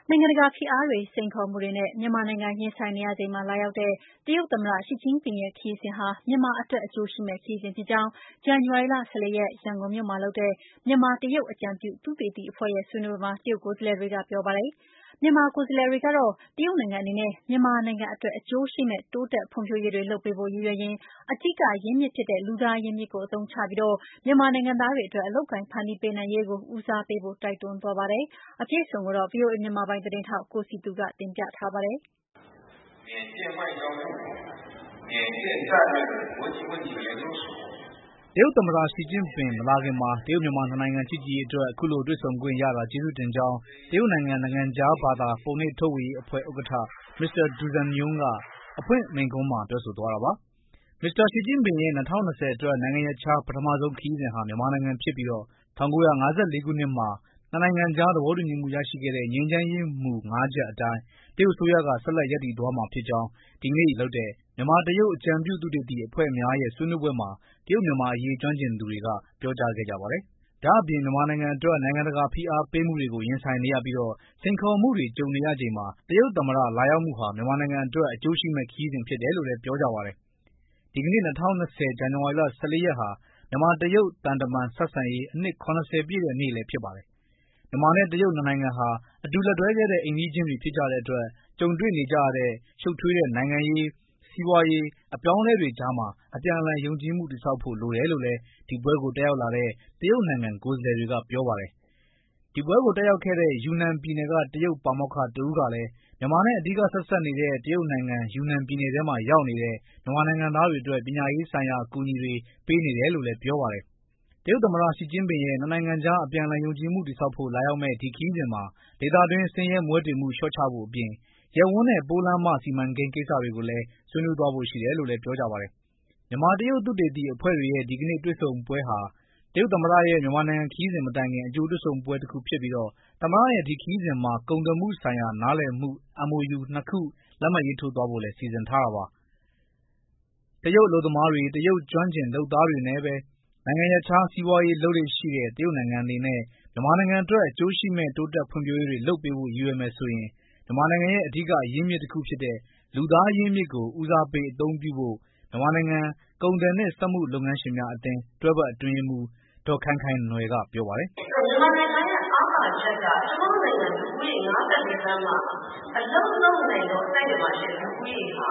နိုင်ငံတကာဖိအားတွေ၊စိန်ခေါ်မှုတွေနဲ့မြန်မာနိုင်ငံရင်ဆိုင်နေရချိန်မှာလာရောက်တဲ့တရုတ်သမ္မတရှီကျင်းပင်ရဲ့ခရီးစဉ်ဟာမြန်မာအတွက်အကျိုးရှိမယ့်ခရီးစဉ်ဖြစ်ကြောင်းဇန်နဝါရီလ 14 ရက်ရန်ကုန်မြို့မှာလုပ်တဲ့မြန်မာ-တရုတ်အကြံပြုသုတေသီအဖွဲ့ရဲ့ဆွေးနွေးပွဲမှာတရုတ်ကိုယ်စားလှယ်တွေကပြောပါတယ်။ မြန်မာကိုယ်စားလှယ်တွေကတော့တရုတ်နိုင်ငံအနေနဲ့မြန်မာနိုင်ငံအတွက်အကျိုးရှိမယ့်တိုးတက်ဖွံ့ဖြိုးရေးတွေလုပ်ပေးဖို့ရည်ရွယ်ရင်အဓိကရင်းမြစ်ဖြစ်တဲ့လူသားရင်းမြစ်ကိုအသုံးချပြီးမြန်မာနိုင်ငံသားတွေအတွက်အလုပ်အကိုင်ဖန်တီးပေးနိုင်ရေးကိုဦးစားပေးဖို့တိုက်တွန်းသွားပါတယ်။ အပြည့်အစုံကိုဗွီအိုအေမြန်မာပိုင်းသတင်းထောက်ကိုစည်သူကတင်ပြထားပါတယ်။တရုတ်သမ္မတရှီကျင်းပင်မလာခင်မှာတရုတ်မြန်မာနှစ်နိုင်ငံချစ်ကြည်ရေးအတွက်အခုလိုတွေ့ဆုံခွင့်ရတာကျေးဇူးတင်ကြောင်းတရုတ်နိုင်ငံခြားဘာသာပုံနှိပ်ထုတ်ဝေရေးအဖွဲ့ဥက္ကဋ္ဌ Mr. Du Zhanyong ကအဖွင့်မိန့်ခွန်းမှာပြောဆိုသွားတာပါ။ မစ္စတာရှီကျင်းပင်ရဲ့ ၂၀၂၀ အတွက်နိုင်ငံရပ်ခြားပထမဆုံးခရီးစဉ်ဟာမြန်မာနိုင်ငံဖြစ်ပြီး ၁၉၅၄ ခုနှစ်မှာနှစ်နိုင်ငံကြားသဘောတူညီမှုရရှိခဲ့တဲ့ငြိမ်းချမ်းရေးမူ ၅ ချက်အတိုင်းတရုတ်အစိုးရကဆက်လက်ရပ်တည်သွားမှာဖြစ်ကြောင်းဒီကနေ့လုပ်တဲ့မြန်မာ-တရုတ်အကြံပြုသုတေသီအဖွဲ့များရဲ့ဆွေးနွေးပွဲမှာတရုတ်မြန်မာအရေးကျွမ်းကျင်သူတွေကပြောကြားခဲ့ကြပါတယ်။ ဒါ့အပြင်မြန်မာနိုင်ငံအတွက်နိုင်ငံတကာဖိအားပေးမှုတွေကိုရင်ဆိုင်နေရပြီးစိန်ခေါ်မှုတွေကြုံနေရချိန်မှာတရုတ်သမ္မတလာရောက်မှုဟာမြန်မာနိုင်ငံအတွက်အကျိုးရှိမယ့်ခရီးစဉ်ဖြစ်တယ်လို့လည်းပြောကြပါတယ်။ ဒီကနေ့ ၂၀၂၀ ဇန်နဝါရီလ 14 ရက်ဟာမြန်မာ-တရုတ်သံတမန်ဆက်ဆံရေးအနှစ် ၇၀ ပြည့်တဲ့နေ့လည်းဖြစ်ပါတယ်။ မြန်မာနဲ့တရုတ်နှစ်နိုင်ငံဟာအတူလက်တွဲခဲ့တဲ့အိမ်နီးချင်းတွေဖြစ်ကြတဲ့အတွက်ကြုံတွေ့နေကြရတဲ့ရှုပ်ထွေးတဲ့နိုင်ငံရေး၊စီးပွားရေးအပြောင်းအလဲတွေကြားမှာအပြန်အလှန်ယုံကြည်မှုတည်ဆောက်ဖို့လိုတယ်လို့လည်းဒီပွဲကိုတက်ရောက်လာတဲ့တရုတ်နိုင်ငံကိုယ်စားလှယ်တွေကပြောပါတယ်။ ဒီပွဲကိုတက်ရောက်ခဲ့တဲ့ယူနန်ပြည်နယ်ကတရုတ်ပါမောက္ခတဦးကလည်းမြန်မာနဲ့အဓိကဆက်စပ်နေတဲ့တရုတ်နိုင်ငံယူနန်ပြည်နယ်ထဲမှာရောက်နေတဲ့မြန်မာနိုင်ငံသားတွေအတွက်ပညာရေးဆိုင်ရာအကူအညီတွေပေးနေတယ်လို့လည်းပြောပါတယ်။ တရုတ်သမ္မတရှီကျင်းပင်ရဲ့နှစ်နိုင်ငံကြားအပြန်အလှန်ယုံကြည်မှုတည်ဆောက်ဖို့လာရောက်မယ့်ဒီခရီးစဉ်မှာဒေသတွင်းဆင်းရဲမွဲတေမှုလျှော့ချဖို့အပြင်ရပ်ဝန်းနဲ့ပိုးလမ်းမစီမံကိန်းကိစ္စတွေကိုလည်းဆွေးနွေးသွားဖို့ရှိတယ်လို့လည်းပြောကြပါတယ်။ မြန်မာ-တရုတ်သုတေသီအဖွဲ့တွေရဲ့ဒီကနေ့တွေ့ဆုံပွဲဟာတရုတ်သမ္မတရဲ့မြန်မာနိုင်ငံခရီးစဉ်မတိုင်ခင်အကြိုတွေ့ဆုံပွဲတခုဖြစ်ပြီးသမ္မတရဲ့ဒီခရီးစဉ်မှာကုန်သွယ်မှုဆိုင်ရာနားလည်မှုMOU 2 ခုလက်မှတ်ရေးထိုးသွားဖို့လည်းစီစဉ်ထားတာပါ။ တရုတ်အလုပ်သမားတွေ၊တရုတ်ကျွမ်းကျင်လုပ်သားတွေနဲ့ပဲနိုင်ငံရပ်ခြားစီးပွားရေးလုပ်လေ့ရှိတဲ့တရုတ်နိုင်ငံအနေနဲ့မြန်မာနိုင်ငံအတွက်အကျိုးရှိမယ့်တိုးတက်ဖွံ့ဖြိုးရေးတွေလုပ်ပေးဖို့ရည်ရွယ်မယ်ဆိုရင်မြန်မာနိုင်ငံရဲ့အဓိကရင်းမြစ်တခုဖြစ်တဲ့လူသားရင်းမြစ်ကိုဦးစားပေးအသုံးပြုဖို့မြန်မာနိုင်ငံကုန်သည်နှင့်စက်မှုလုပ်ငန်းရှင်များအသင်းတွဲဖက်အတွင်းရေးမှူးဒေါ်ခိုင်ခိုင်နွယ်ကပြောပါတယ်။ မြန်မာနိုင်ငံရဲ့အားသာချက်ကကျမတို့နိုင်ငံလူဦးရေ54သန်းမှာအလုပ်လုပ်နိုင်သောအတိုင်းအတာရှိလူဦးရေဟာ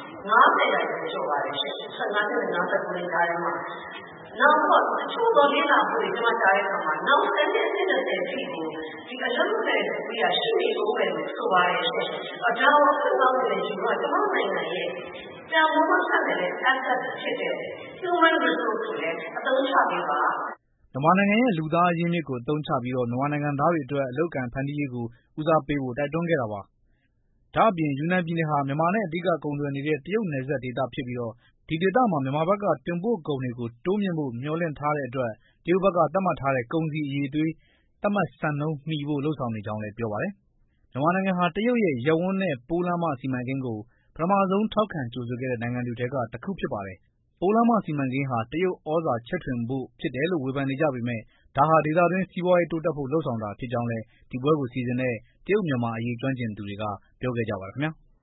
50%ကျော်ပါတယ်ရှင့်15နှစ်နဲ့59နှစ်ကြားထဲမှာနောက်တော့တချို့သောလေ့လာမှုတွေကျမကြားတဲ့အခါမှာနောက်10နှစ်20ထိကိုဒီအလုပ်လုပ်တဲ့လူဦးရေရှိနေဦးမယ်လို့ဆိုပါတယ်ရှင့်ဒါကိုအခွင့်ကောင်းအနေနဲ့ယူတော့ကျမတို့နိုင်ငံရဲ့တန်ဖိုးမဆန်တဲ့ asset ဖြစ်တဲ့ human resource ကိုလည်းအသုံးချပေးပါမြန်မာနိုင်ငံရဲ့လူသားရင်းမြစ်ကိုအသုံးချပြီးမြန်မာနိုင်ငံသားတွေအတွက်အလုပ်အကိုင်ဖန်တီးရေးကိုဦးစားပေးဖို့တိုက်တွန်းခဲ့တာပါ။ ဒါ့အပြင်ယူနန်ပြည်နယ်ဟာမြန်မာနဲ့အဓိကကုန်သွယ်နေတဲ့တရုတ်နယ်စပ်ဒေသဖြစ်ပြီးဒီဒေသမှာမြန်မာဘက်ကတင်ပို့ကုန်တွေကိုတိုးမြှင့်ဖို့မျှော်လင့်ထားတဲ့အတွက်တရုတ်ဘက်ကသတ်မှတ်ထားတဲ့ကုန်စည်အရည်အသွေးသတ်မှတ်စံနှုန်းမီဖို့လုပ်ဆောင်နေကြောင်းလည်းပြောပါတယ်။ မြန်မာနိုင်ငံဟာတရုတ်ရဲ့ရပ်ဝန်းနဲ့ပိုးလမ်းမစီမံကိန်းကိုပထမဆုံးထောက်ခံကြိုဆိုခဲ့တဲ့နိုင်ငံတွေထဲကတခုဖြစ်ပါတယ်။ ပိုးလမ်းမစီမံကိန်းဟာတရုတ်သြဇာချဲ့ထွင်ဖို့ဖြစ်တယ်လို့ဝေဖန်နေကြပေမယ့်ဒါဟာဒေသတွင်းစီးပွားရေးတိုးတက်ဖို့လုပ်ဆောင်တာဖြစ်ကြောင်းလည်းဒီပွဲကိုစီစဉ်တဲ့တရုတ်မြန်မာအရေးကျွမ်းကျင်သူတွေကပြောခဲ့ကြပါတယ်ခင်ဗျာ။